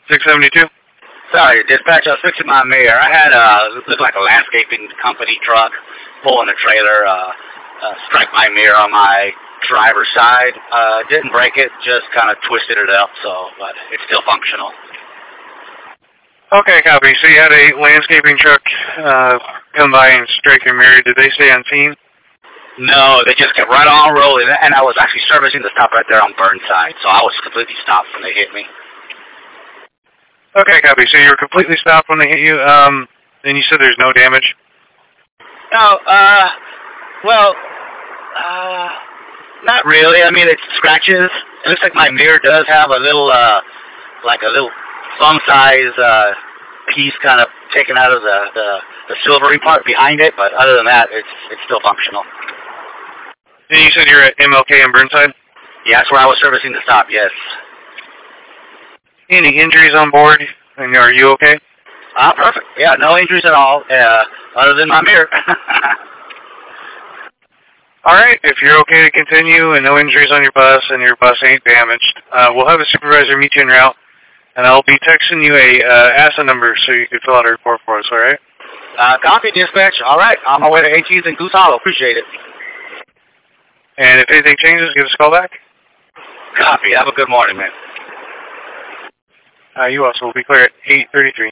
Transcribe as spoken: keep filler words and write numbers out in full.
six seventy-two? Sorry, dispatch, I was fixing my mirror. I had a, it looked like a landscaping company truck pulling a trailer, uh, uh, strike my mirror on my driver's side. Uh, didn't break it, just kind of twisted it up, so, but it's still functional. Okay, copy. So you had a landscaping truck uh, come by and strike your mirror. Did they stay unseen? No, they just kept right on rolling, and I was actually servicing the stop right there on Burnside, so I was completely stopped when they hit me. Okay, copy. So you were completely stopped when they hit you, um, and you said there's no damage? No, uh, well, uh, not really. I mean, it's scratches. It looks like my mirror does have a little, uh, like a little thumb-size, uh, piece kind of taken out of the, the, the silvery part behind it, but other than that, it's it's still functional. And you said you're at M L K in Burnside? Yeah, that's where I was servicing the stop, yes. Any injuries on board? And are you okay? Ah, uh, perfect. Yeah, no injuries at all, uh, other than my mirror. All right, if you're okay to continue and no injuries on your bus and your bus ain't damaged, uh, we'll have a supervisor meet you en route, and I'll be texting you a uh, A S A number so you can fill out a report for us, all right? Uh, copy, dispatch. All right, on my way to AT's and Goose Hollow. Appreciate it. And if anything changes, give us a call back. Copy. Have a good morning, man. Uh, you also will be clear at eight thirty-three.